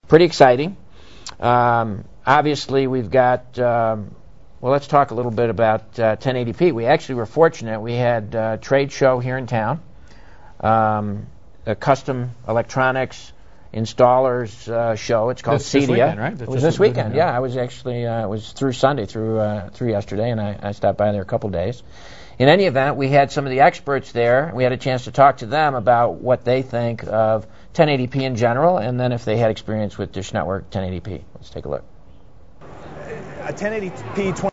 pretty exciting. Obviously, we've got, well, let's talk a little bit about 1080p. We actually were fortunate. We had a trade show here in town, a custom electronics installers show. It's called CEDIA. This weekend, right? It was this weekend, yeah. I was actually, it was through Sunday, through yesterday, and I stopped by there a couple days. In any event, we had some of the experts there. We had a chance to talk to them about what they think of 1080p in general, and then if they had experience with Dish Network 1080p. Let's take a look. A 1080p